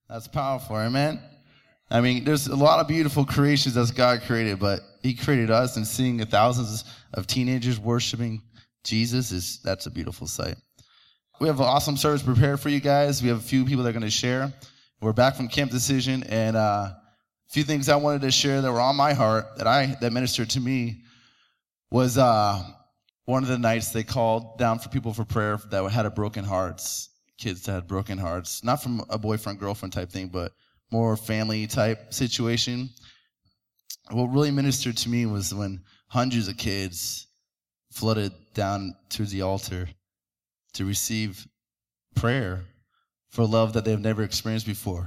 That's powerful, amen? I mean, there's a lot of beautiful creations that God created, but he created us, and seeing thousands of teenagers worshiping Jesus, that's a beautiful sight. We have an awesome service prepared for you guys. We have a few people that are going to share. We're back from Camp Decision, and a few things I wanted to share that were on my heart that ministered to me was one of the nights they called down for people for prayer that had a broken hearts, kids that had broken hearts, not from a boyfriend-girlfriend type thing, but more family type situation. What really ministered to me was when hundreds of kids flooded down to the altar to receive prayer for love that they've never experienced before.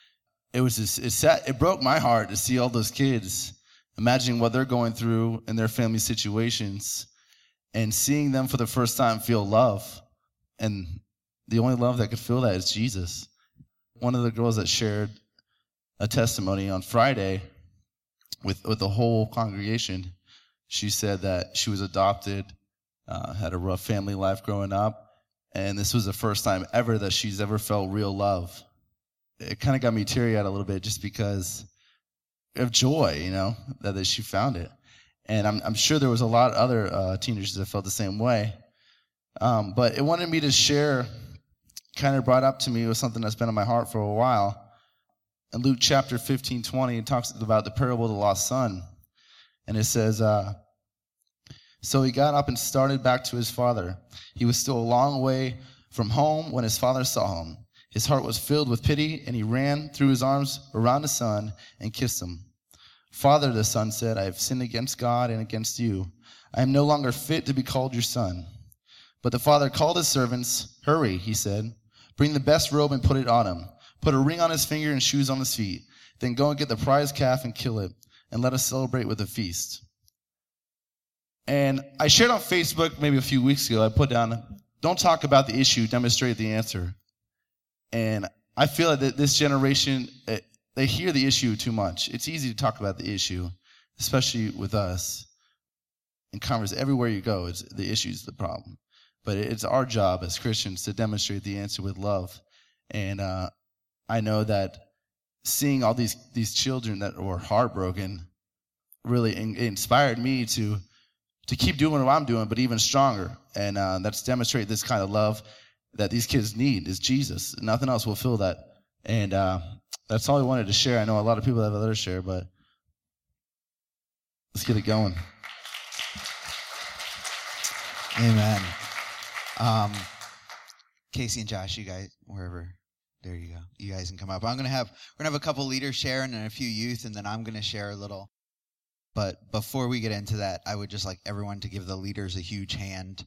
It broke my heart to see all those kids imagining what they're going through in their family situations and seeing them for the first time feel love. And the only love that could feel that is Jesus. One of the girls that shared a testimony on Friday with the whole congregation, she said that she was adopted, had a rough family life growing up, and this was the first time ever that she's ever felt real love. It kind of got me teary-eyed a little bit just because of joy, that she found it. And I'm sure there was a lot of other teenagers that felt the same way. But it wanted me to share, kind of brought up to me, was something that's been on my heart for a while. In Luke chapter 15:20, it talks about the parable of the lost son. And it says, so he got up and started back to his father. He was still a long way from home when his father saw him. His heart was filled with pity, and he ran, threw his arms around his son, and kissed him. Father, the son said, I have sinned against God and against you. I am no longer fit to be called your son. But the father called his servants. Hurry, he said. Bring the best robe and put it on him. Put a ring on his finger and shoes on his feet. Then go and get the prize calf and kill it, and let us celebrate with a feast. And I shared on Facebook maybe a few weeks ago, I put down, don't talk about the issue, demonstrate the answer. And I feel that this generation, they hear the issue too much. It's easy to talk about the issue, especially with us. In converse, everywhere you go, the issue is the problem. But it's our job as Christians to demonstrate the answer with love. And I know that seeing all these children that were heartbroken really inspired me to keep doing what I'm doing, but even stronger. And that's demonstrate this kind of love that these kids need is Jesus. Nothing else will fill that. And that's all I wanted to share. I know a lot of people have other to share, but let's get it going. Amen. Casey and Josh, you guys, wherever, there you go. You guys can come up. We're gonna have a couple leaders share and then a few youth, and then I'm gonna share a little. But before we get into that, I would just like everyone to give the leaders a huge hand.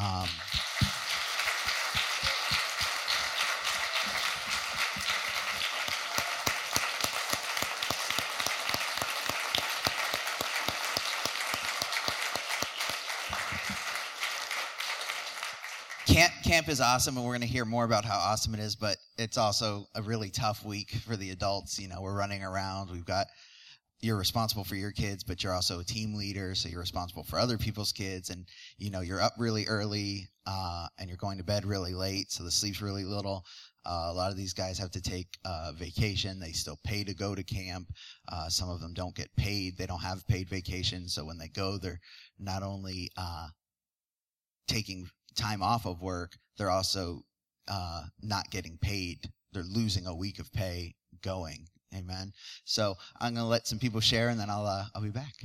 Camp is awesome, and we're going to hear more about how awesome it is, but it's also a really tough week for the adults. We're running around. You're responsible for your kids, but you're also a team leader, so you're responsible for other people's kids, and, you're up really early, and you're going to bed really late, so the sleep's really little. A lot of these guys have to take vacation. They still pay to go to camp. Some of them don't get paid. They don't have paid vacation, so when they go, they're not only taking time off of work, they're also not getting paid. They're losing a week of pay going. Amen. So I'm going to let some people share, and then I'll be back.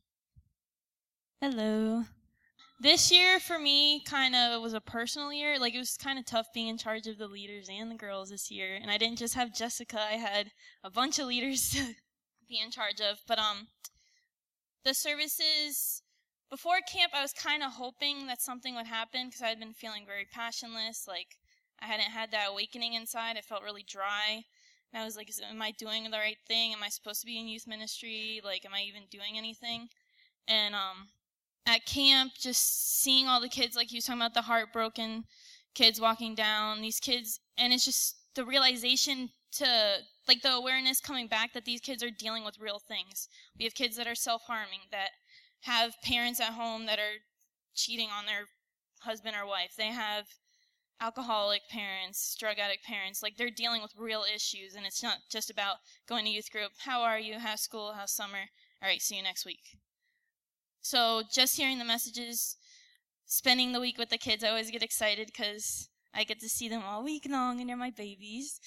Hello. This year for me kind of was a personal year. It was kind of tough being in charge of the leaders and the girls this year. And I didn't just have Jessica. I had a bunch of leaders to be in charge of. But the services before camp, I was kind of hoping that something would happen because I had been feeling very passionless. I hadn't had that awakening inside. I felt really dry. And I was like, am I doing the right thing? Am I supposed to be in youth ministry? Am I even doing anything? And at camp, just seeing all the kids, like he was talking about the heartbroken kids walking down, these kids, and it's just the realization the awareness coming back that these kids are dealing with real things. We have kids that are self-harming, that have parents at home that are cheating on their husband or wife. They have alcoholic parents, drug addict parents, like they're dealing with real issues, and it's not just about going to youth group. How are you? How's school? How's summer? All right, see you next week. So just hearing the messages, spending the week with the kids, I always get excited because I get to see them all week long, and they're my babies.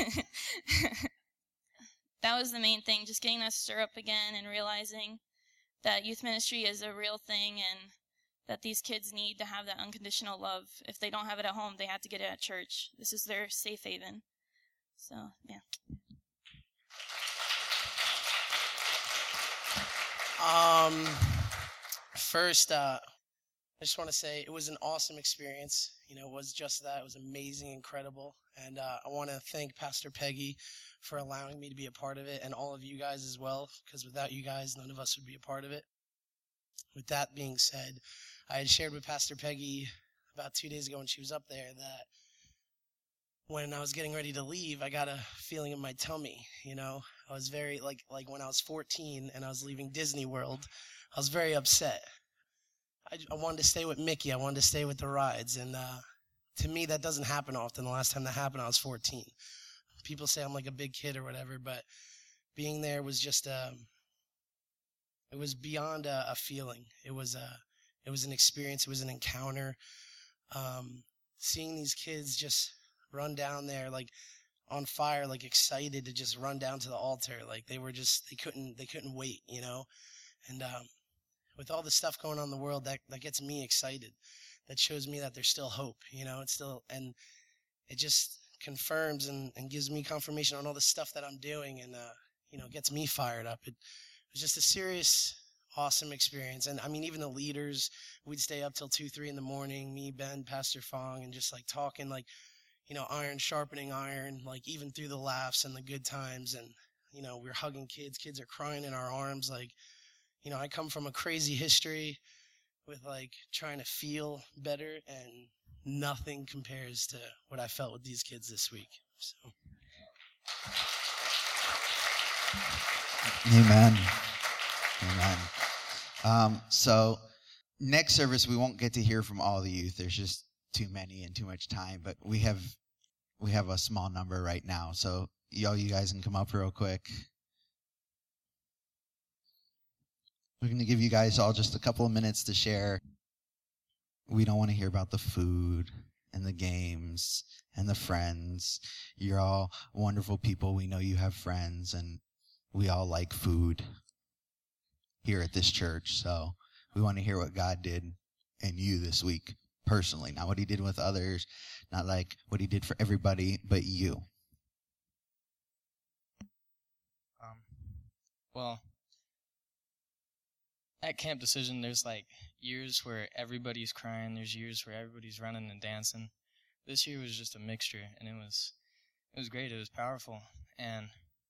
That was the main thing, just getting that stir up again and realizing that youth ministry is a real thing and that these kids need to have that unconditional love. If they don't have it at home, they have to get it at church. This is their safe haven. So, yeah. First, I just want to say it was an awesome experience. It was just that. It was amazing, incredible. And I want to thank Pastor Peggy for allowing me to be a part of it, and all of you guys as well, because without you guys, none of us would be a part of it. With that being said, I had shared with Pastor Peggy about 2 days ago when she was up there that when I was getting ready to leave, I got a feeling in my tummy. I was very, like when I was 14 and I was leaving Disney World, I was very upset. I wanted to stay with Mickey. I wanted to stay with the rides. And to me, that doesn't happen often. The last time that happened, I was 14. People say I'm like a big kid or whatever, but being there was just, it was beyond a feeling. It was an experience. It was an encounter. Seeing these kids just run down there like on fire, like excited to just run down to the altar. Like they couldn't wait, And with all the stuff going on in the world, that gets me excited. That shows me that there's still hope, it's still, and it just confirms and gives me confirmation on all the stuff that I'm doing, and gets me fired up. It was just a serious, awesome experience. And I mean, even the leaders, we'd stay up till 2-3 in the morning, me, Ben, Pastor Fong, and just like talking, like, iron sharpening iron, like even through the laughs and the good times. And we're hugging kids are crying in our arms. Like, I come from a crazy history with like trying to feel better, and nothing compares to what I felt with these kids this week. So. Amen. So next service, we won't get to hear from all the youth. There's just too many and too much time, but we have a small number right now. So you guys can come up real quick. We're going to give you guys all just a couple of minutes to share. We don't want to hear about the food and the games and the friends. You're all wonderful people. We know you have friends, and we all like food here at this church. So we want to hear what God did in you this week personally, not what he did with others, not like what he did for everybody, but you. Well, at Camp Decision, there's like years where everybody's crying. There's years where everybody's running and dancing. This year was just a mixture, and it was great. It was powerful. And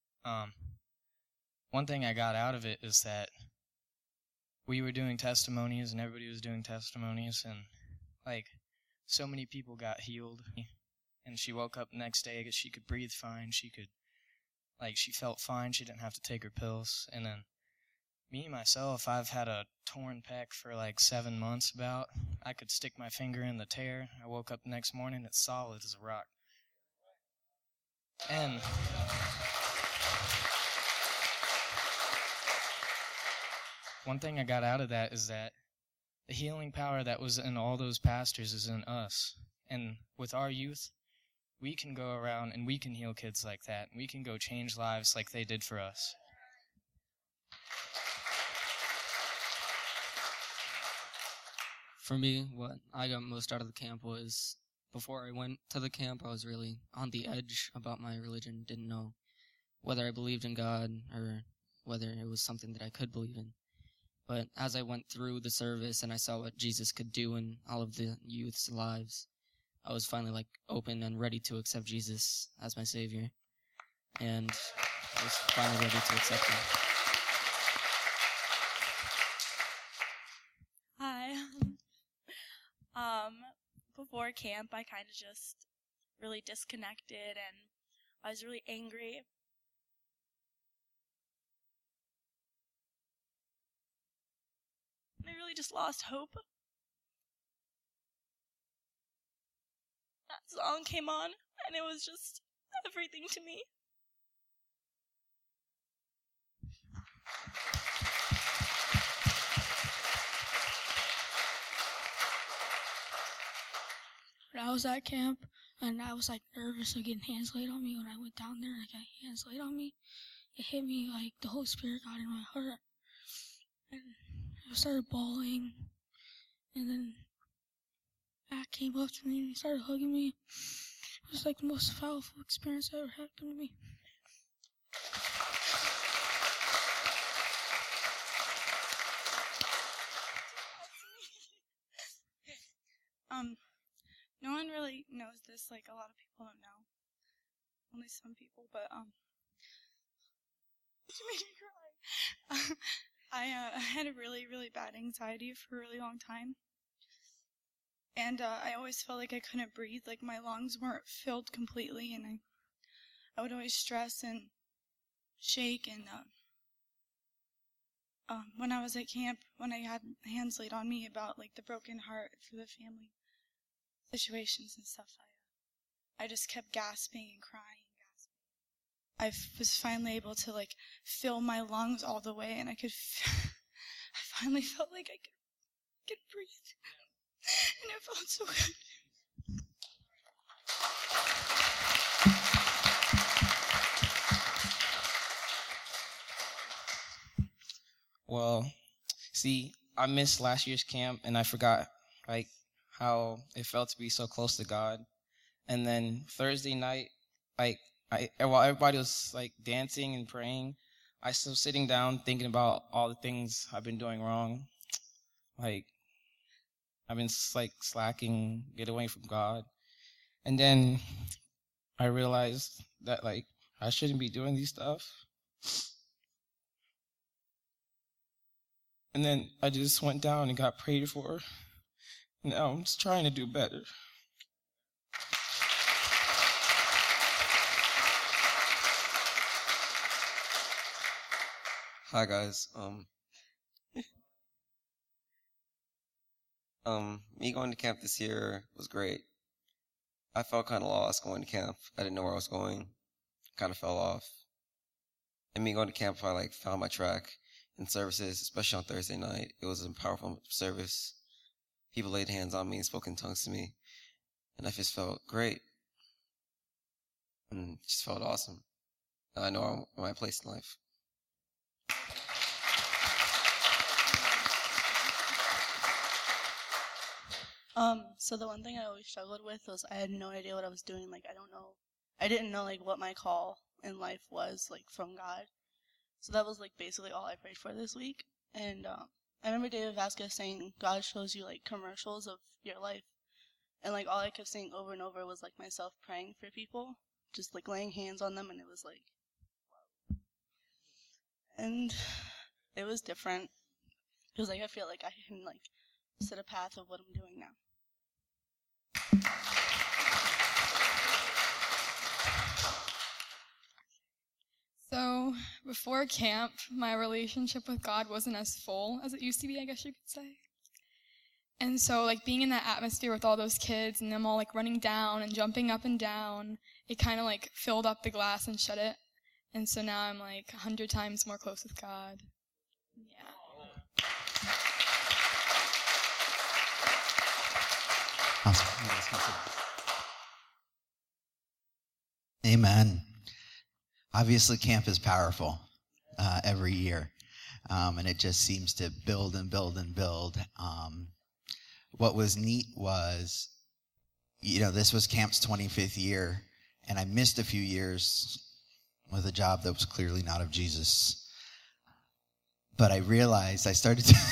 one thing I got out of it is that we were doing testimonies, and everybody was doing testimonies, and like so many people got healed. And she woke up the next day because she could breathe fine. She felt fine. She didn't have to take her pills. And then me, myself, I've had a torn pec for like 7 months about. I could stick my finger in the tear. I woke up the next morning, it's solid as a rock. And one thing I got out of that is that the healing power that was in all those pastors is in us. And with our youth, we can go around and we can heal kids like that. We can go change lives like they did for us. For me, what I got most out of the camp was, before I went to the camp, I was really on the edge about my religion, didn't know whether I believed in God or whether it was something that I could believe in. But as I went through the service and I saw what Jesus could do in all of the youth's lives, I was finally like open and ready to accept Jesus as my Savior. And I was finally ready to accept him. Hi. Before camp, I kind of just really disconnected, and I was really angry. I really just lost hope. song came on, and it was just everything to me. When I was at camp, and I was like nervous of getting hands laid on me. When I went down there, I got hands laid on me. It hit me like the Holy Spirit got in my heart, and I started bawling. And then Matt came up to me and he started hugging me. It was like the most powerful experience that ever happened to me. No one really knows this, like a lot of people don't know. Only some people, but you made me cry. I had a really, really bad anxiety for a really long time. And I always felt like I couldn't breathe, like my lungs weren't filled completely, and I would always stress and shake. And when I was at camp, when I had hands laid on me about like the broken heart for the family situations and stuff, I just kept gasping and crying. I was finally able to like fill my lungs all the way, and I finally felt like I could breathe, and it felt so good. Well, see, I missed last year's camp, and I forgot like how it felt to be so close to God. And then Thursday night, while everybody was like dancing and praying, I was sitting down thinking about all the things I've been doing wrong. Like I've been like slacking, get away from God. And then I realized that like I shouldn't be doing these stuff. And then I just went down and got prayed for. Now I'm just trying to do better. Hi guys. Me going to camp this year was great. I felt kind of lost going to camp. I didn't know where I was going. Kind of fell off. And me going to camp, I like found my track in services, especially on Thursday night. It was a powerful service. People laid hands on me and spoke in tongues to me, and I just felt great. And just felt awesome. I know I'm in my place in life. So the one thing I always struggled with was I had no idea what I was doing. Like, I didn't know, like, what my call in life was, like, from God. So that was, like, basically all I prayed for this week. And, I remember David Vasquez saying, God shows you, like, commercials of your life. And, like, all I kept saying over and over was, like, myself praying for people, just, like, laying hands on them, and it was, like, wow. And it was different. Because, like, I feel like I can, like, set a path of what I'm doing now. So, before camp, my relationship with God wasn't as full as it used to be, I guess you could say. And so, like, being in that atmosphere with all those kids and them all, like, running down and jumping up and down, it kind of, like, filled up the glass and shut it. And so now I'm, like, 100 times more close with God. Yeah. Awesome. Amen. Obviously, camp is powerful every year, and it just seems to build and build and build. What was neat was, this was camp's 25th year, and I missed a few years with a job that was clearly not of Jesus. But I realized I started to...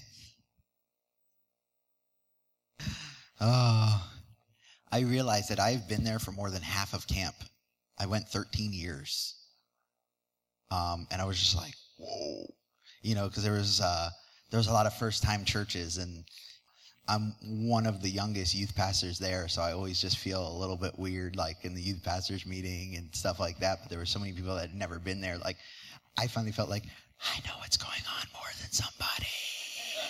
I realized that I've been there for more than half of camp. I went 13 years. And I was just like, whoa. Because there was a lot of first-time churches, and I'm one of the youngest youth pastors there, so I always just feel a little bit weird, like, in the youth pastors meeting and stuff like that. But there were so many people that had never been there. Like, I finally felt like, I know what's going on more than somebody.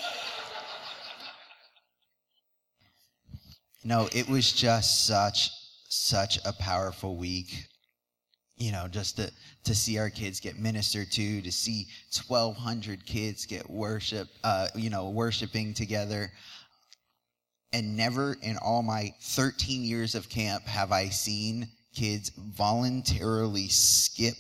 No, it was just such such a powerful week. You know, just to see our kids get ministered to see 1,200 kids get worshiping together. And never in all my 13 years of camp have I seen kids voluntarily skip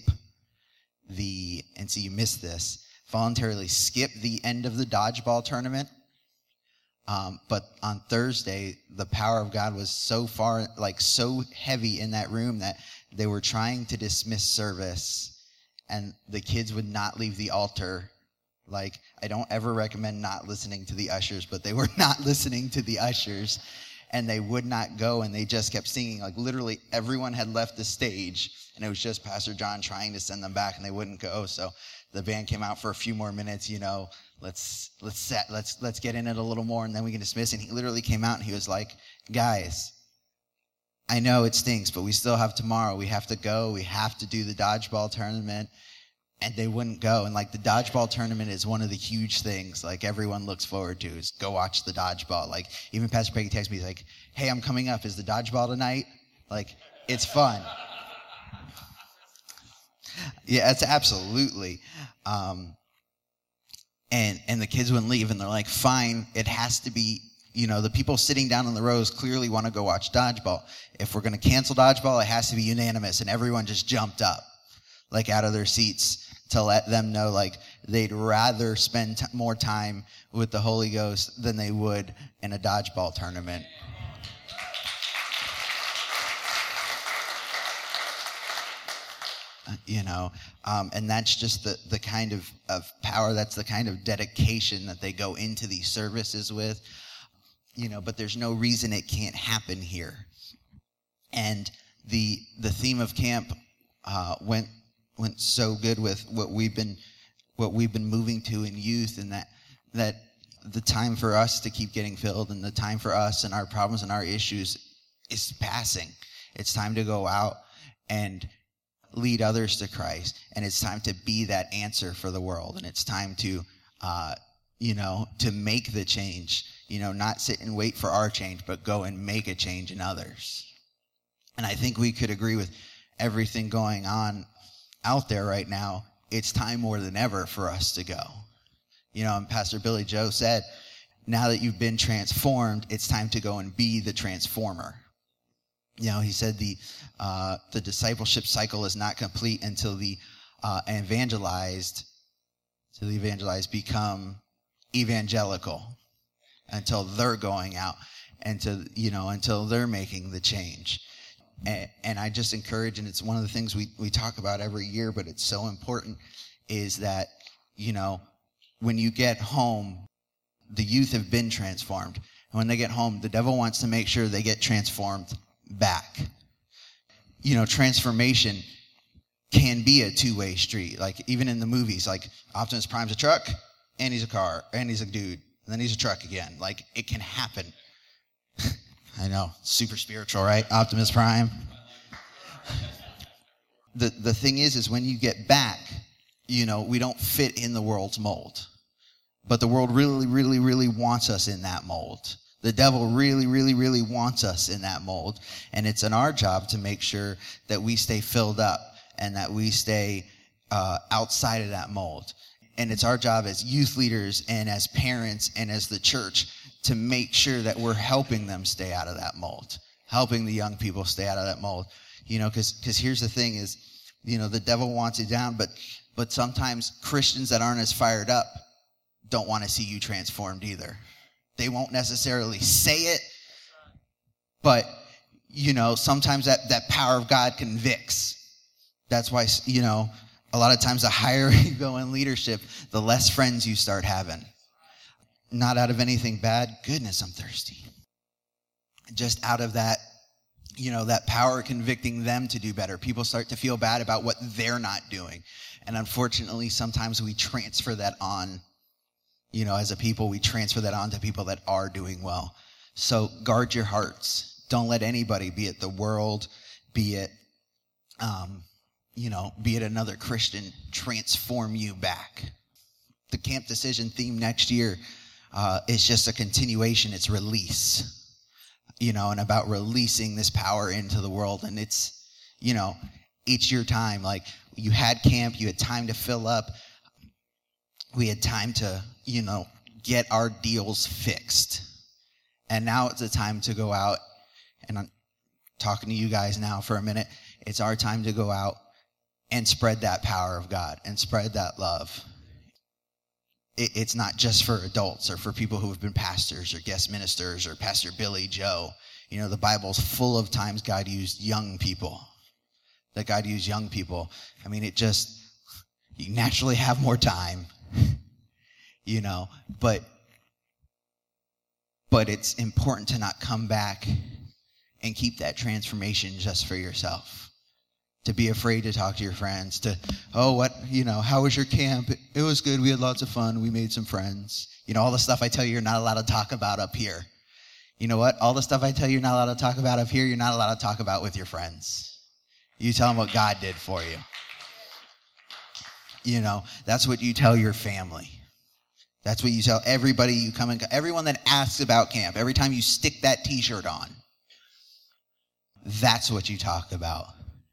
voluntarily skip the end of the dodgeball tournament. But on Thursday, the power of God was so heavy in that room that they were trying to dismiss service, and the kids would not leave the altar. Like, I don't ever recommend not listening to the ushers, but they were not listening to the ushers, and they would not go, and they just kept singing. Like, literally everyone had left the stage, and it was just Pastor John trying to send them back, and they wouldn't go. So the band came out for a few more minutes, let's get in it a little more, and then we can dismiss. And he literally came out, and he was like, guys, I know it stinks, but we still have tomorrow. We have to go. We have to do the dodgeball tournament. And they wouldn't go. And like, the dodgeball tournament is one of the huge things like everyone looks forward to, is go watch the dodgeball. Like, even Pastor Peggy texts me, he's like, hey, I'm coming up. Is the dodgeball tonight? Like, it's fun. Yeah, it's absolutely. And the kids wouldn't leave, and they're like, fine, it has to be, the people sitting down in the rows clearly want to go watch dodgeball. If we're going to cancel dodgeball, it has to be unanimous. And everyone just jumped up, like, out of their seats to let them know, like, they'd rather spend more time with the Holy Ghost than they would in a dodgeball tournament. And that's just the kind of power, that's the kind of dedication that they go into these services with, but there's no reason it can't happen here. And the theme of camp went so good with what we've been moving to in youth, and that the time for us to keep getting filled, and the time for us and our problems and our issues is passing. It's time to go out and lead others to Christ, and it's time to be that answer for the world, and it's time to to make the change, not sit and wait for our change, but go and make a change in others. And I think we could agree with everything going on out there right now. It's time more than ever for us to go. And Pastor Billy Joe said, now that you've been transformed, it's time to go and be the transformer. He said the discipleship cycle is not complete until the evangelized become evangelical, until they're going out, until they're making the change. And I just encourage, and it's one of the things we talk about every year, but it's so important, is that, when you get home, the youth have been transformed. And when they get home, the devil wants to make sure they get transformed back. Transformation can be a two-way street. Like, even in the movies, like, Optimus Prime's a truck, and he's a car, and he's a dude, and then he's a truck again. Like, it can happen. I know, super spiritual, right? Optimus Prime. The thing is when you get back, we don't fit in the world's mold. But the world really, really, really wants us in that mold. The devil really, really, really wants us in that mold. And it's in our job to make sure that we stay filled up and that we stay outside of that mold. And it's our job as youth leaders and as parents and as the church to make sure that we're helping them stay out of that mold, helping the young people stay out of that mold. Because here's the thing is, the devil wants you down, but sometimes Christians that aren't as fired up don't want to see you transformed either. They won't necessarily say it, but, sometimes that power of God convicts. That's why, a lot of times the higher you go in leadership, the less friends you start having. Not out of anything bad. Goodness, I'm thirsty. Just out of that, that power convicting them to do better. People start to feel bad about what they're not doing. And unfortunately, sometimes we transfer that on, as a people, we transfer that on to people that are doing well. So guard your hearts. Don't let anybody, be it the world, be it another Christian, transform you back. The Camp Decision theme next year is just a continuation. It's release. and about releasing this power into the world. And it's your time. Like, you had camp, you had time to fill up. We had time to, get our deals fixed. And now it's a time to go out, and I'm talking to you guys now for a minute. It's our time to go out and spread that power of God and spread that love. It's not just for adults or for people who have been pastors or guest ministers or Pastor Billy Joe. The Bible's full of times God used young people. I mean, you naturally have more time, but it's important to not come back and keep that transformation just for yourself. To be afraid to talk to your friends, how was your camp? It was good. We had lots of fun. We made some friends. All the stuff I tell you you're not allowed to talk about up here. You know what? All the stuff I tell you you're not allowed to talk about up here, you're not allowed to talk about with your friends. You tell them what God did for you. That's what you tell your family. That's what you tell everybody everyone that asks about camp. Every time you stick that t-shirt on, that's what you talk about.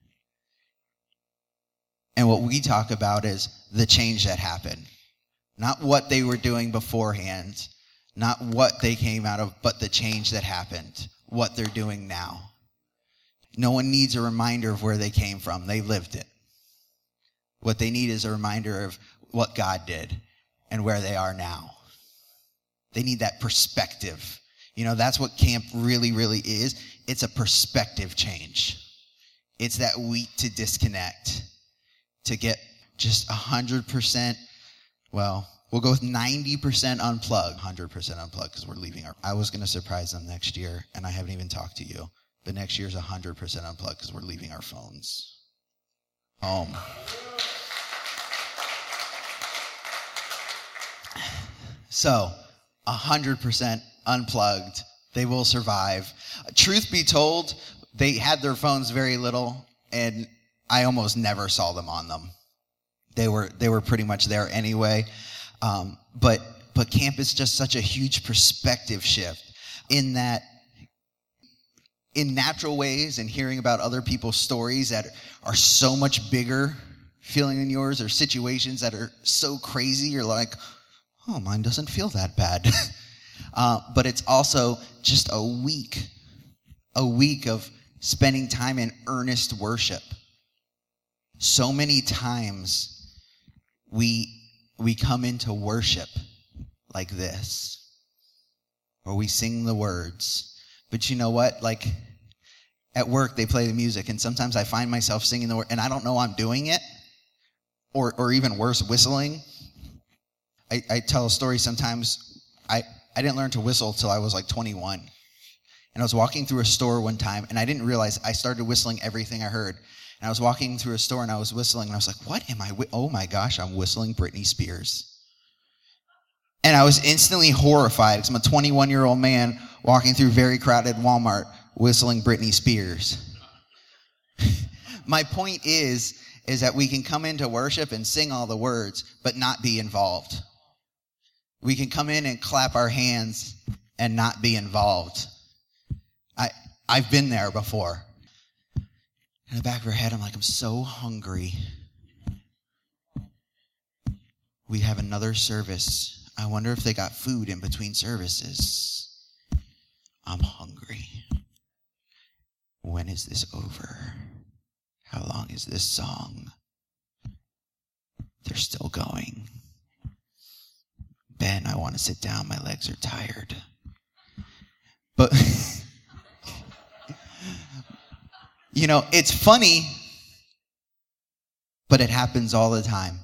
And what we talk about is the change that happened. Not what they were doing beforehand, not what they came out of, but the change that happened, what they're doing now. No one needs a reminder of where they came from. They lived it. What they need is a reminder of what God did and where they are now. They need that perspective. That's what camp really, really is. It's a perspective change. It's that week to disconnect. To get just 100%, we'll go with 90% unplugged, 100% unplugged, because we're leaving. I was going to surprise them next year, and I haven't even talked to you. But next year's 100% unplugged because we're leaving our phones home. So, 100% unplugged. They will survive. Truth be told, they had their phones very little, and I almost never saw them on them. They were pretty much there anyway. But camp is just such a huge perspective shift in that, in natural ways, and hearing about other people's stories that are so much bigger feeling than yours, or situations that are so crazy, you're like, oh, mine doesn't feel that bad. But it's also just a week of spending time in earnest worship. So many times we come into worship like this, or we sing the words. But you know what? Like, at work, they play the music, and sometimes I find myself singing the word, and I don't know I'm doing it, or even worse, whistling. I tell a story sometimes. I didn't learn to whistle till I was like 21. And I was walking through a store one time, and I didn't realize I started whistling everything I heard. And I was walking through a store, and I was whistling, and I was like, what am I? Oh my gosh, I'm whistling Britney Spears. And I was instantly horrified because I'm a 21-year-old man walking through very crowded Walmart whistling Britney Spears. My point is that we can come into worship and sing all the words, but not be involved. We can come in and clap our hands and not be involved. I've been there before. In the back of her head, I'm like, I'm so hungry. We have another service. I wonder if they got food in between services. I'm hungry. When is this over? How long is this song? They're still going. Ben, I want to sit down. My legs are tired. But, it's funny, but it happens all the time.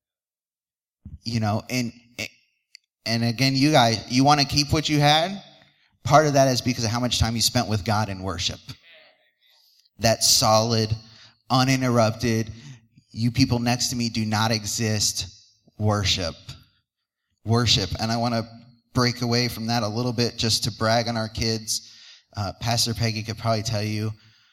And again, you guys, you want to keep what you had? Part of that is because of how much time you spent with God in worship. That solid, uninterrupted, you people next to me do not exist worship. And I want to break away from that a little bit just to brag on our kids. Pastor Peggy could probably tell you,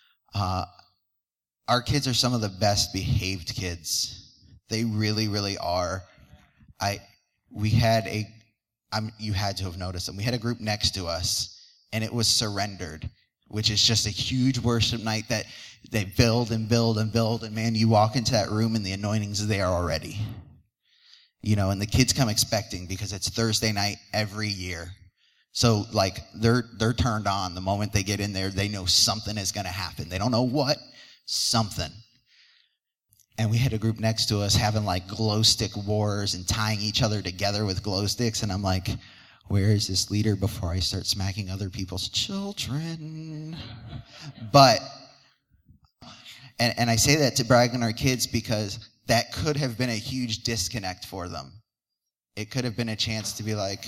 our kids are some of the best behaved kids. They really, really are. You had to have noticed them. We had a group next to us, and it was Surrendered, which is just a huge worship night that they build and build and build. And man, you walk into that room and the anointing's there already. You know, and the kids come expecting because it's Thursday night every year. So like they're turned on the moment they get in there. They know something is going to happen. They don't know what, something. And we had a group next to us having like glow stick wars and tying each other together with glow sticks. And I'm like, where is this leader before I start smacking other people's children? But, and I say that to brag on our kids because that could have been a huge disconnect for them. It could have been a chance to be like,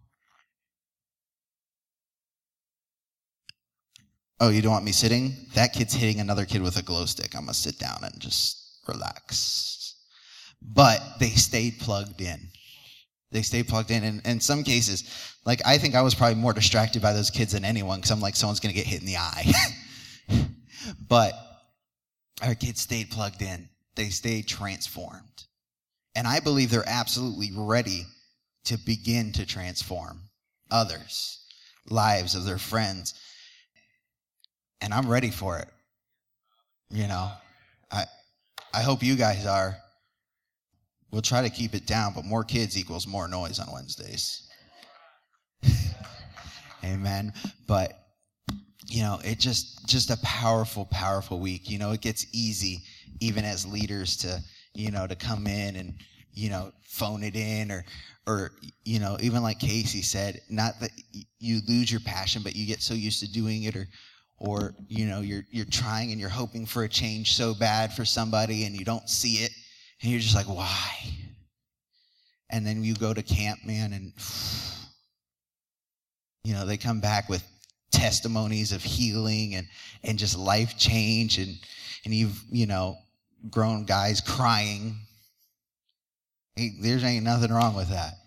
oh, you don't want me sitting? That kid's hitting another kid with a glow stick. I'm going to sit down and just relax. But they stayed plugged in. They stayed plugged in. And in some cases, like I think I was probably more distracted by those kids than anyone because I'm like, someone's going to get hit in the eye. But our kids stayed plugged in. They stayed transformed. And I believe they're absolutely ready to begin to transform others, lives of their friends. And I'm ready for it. You know, I hope you guys are. We'll try to keep it down, but more kids equals more noise on Wednesdays. Amen. But, you know, it just a powerful, powerful week. You know, it gets easy even as leaders to, you know, to come in and, you know, phone it in or, you know, even like Casey said, not that you lose your passion, but you get so used to doing it or you know, you're trying and you're hoping for a change so bad for somebody and you don't see it and you're just like, why? And then you go to camp, man, and you know, they come back with testimonies of healing and just life change and you've, you know, grown guys crying. Hey, there's ain't nothing wrong with that.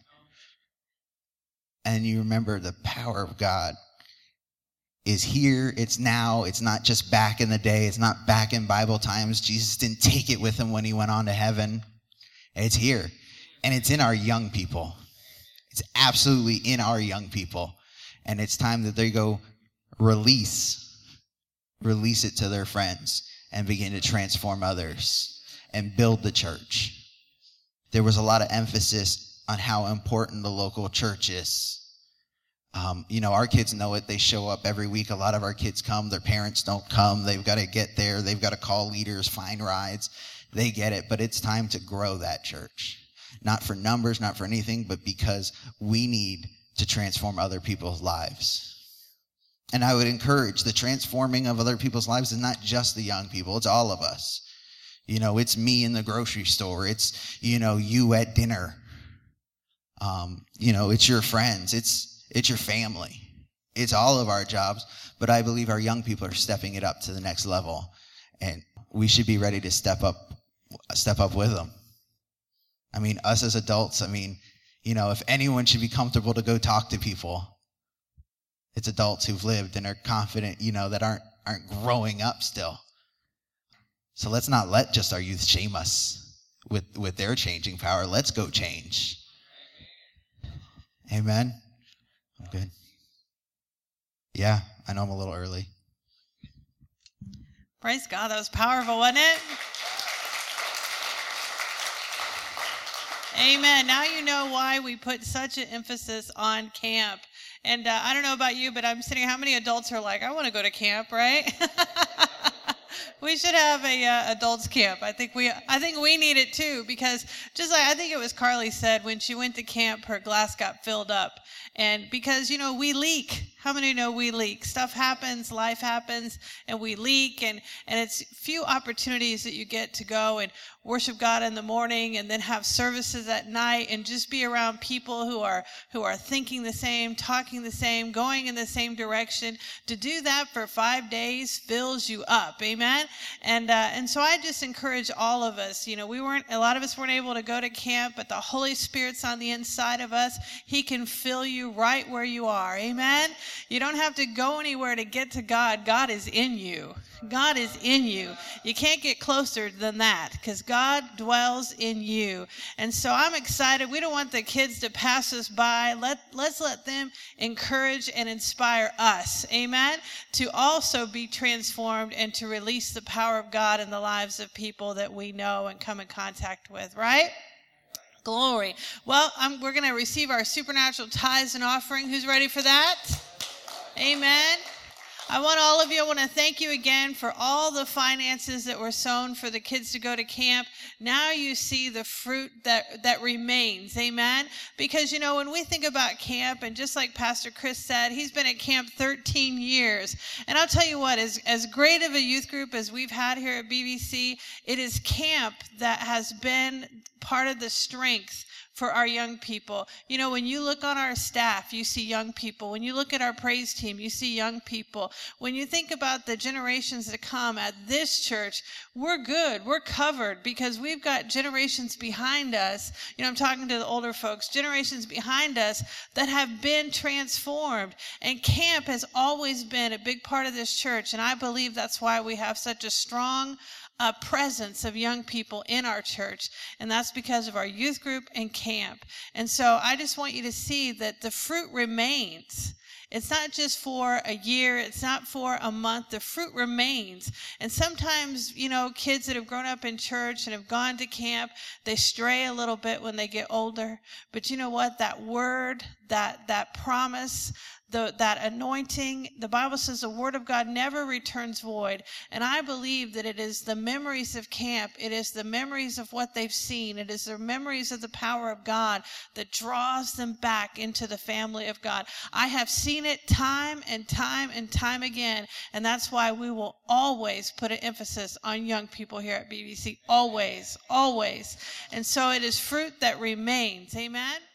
And you remember the power of God is here, it's now, it's not just back in the day, it's not back in Bible times. Jesus didn't take it with him when he went on to heaven. It's here, and it's in our young people. It's absolutely in our young people, and it's time that they go release it to their friends and begin to transform others and build the church. There was a lot of emphasis on how important the local church is. You know, our kids know it. They show up every week. A lot of our kids come. Their parents don't come. They've got to get there. They've got to call leaders, find rides. They get it. But it's time to grow that church. Not for numbers, not for anything, but because we need to transform other people's lives. And I would encourage the transforming of other people's lives is not just the young people. It's all of us. You know, it's me in the grocery store. It's, you know, you at dinner. You know, it's your friends. It's your family. It's all of our jobs, but I believe our young people are stepping it up to the next level, and we should be ready to step up with them. I mean, us as adults, I mean, you know, if anyone should be comfortable to go talk to people, it's adults who've lived and are confident, you know, that aren't growing up still. So let's not let just our youth shame us with their changing power. Let's go change. Amen. I'm good. Yeah, I know I'm a little early. Praise God. That was powerful, wasn't it? Amen. Now you know why we put such an emphasis on camp. And I don't know about you, but I'm sitting, how many adults are like, I want to go to camp, right? We should have a adults camp. I think we need it too, because just like I think it was Carly said, when she went to camp, her glass got filled up. And because, you know, we leak. How many know we leak? Stuff happens, life happens, and we leak. And it's few opportunities that you get to go and worship God in the morning and then have services at night and just be around people who are thinking the same, talking the same, going in the same direction. To do that for 5 days fills you up. Amen. And so I just encourage all of us, you know, a lot of us weren't able to go to camp, but the Holy Spirit's on the inside of us. He can fill you right where you are. Amen. You don't have to go anywhere to get to God. God is in you. God is in you. You can't get closer than that because God dwells in you. And so I'm excited. We don't want the kids to pass us by. Let's let them encourage and inspire us, amen, to also be transformed and to release the power of God in the lives of people that we know and come in contact with, right? Glory. Well, we're going to receive our supernatural tithes and offering. Who's ready for that? Amen. I want to thank you again for all the finances that were sown for the kids to go to camp. Now you see the fruit that remains. Amen. Because, when we think about camp, and just like Pastor Chris said, he's been at camp 13 years. And I'll tell you what, as great of a youth group as we've had here at BBC, it is camp that has been part of the strength for our young people. When you look on our staff, you see young people. When you look at our praise team, you see young people. When you think about the generations that come at this church, we're good. We're covered because we've got generations behind us. I'm talking to the older folks, generations behind us that have been transformed. And camp has always been a big part of this church. And I believe that's why we have such a strong presence of young people in our church, and that's because of our youth group and camp. And so I just want you to see that the fruit remains. It's not just for a year. It's not for a month. The fruit remains. And sometimes, kids that have grown up in church and have gone to camp, they stray a little bit when they get older. But you know what? That word, that promise, that anointing, the Bible says the word of God never returns void. And I believe that it is the memories of camp. It is the memories of what they've seen. It is the memories of the power of God that draws them back into the family of God. I have seen it time and time and time again. And that's why we will always put an emphasis on young people here at BBC. Always, always. And so it is fruit that remains. Amen.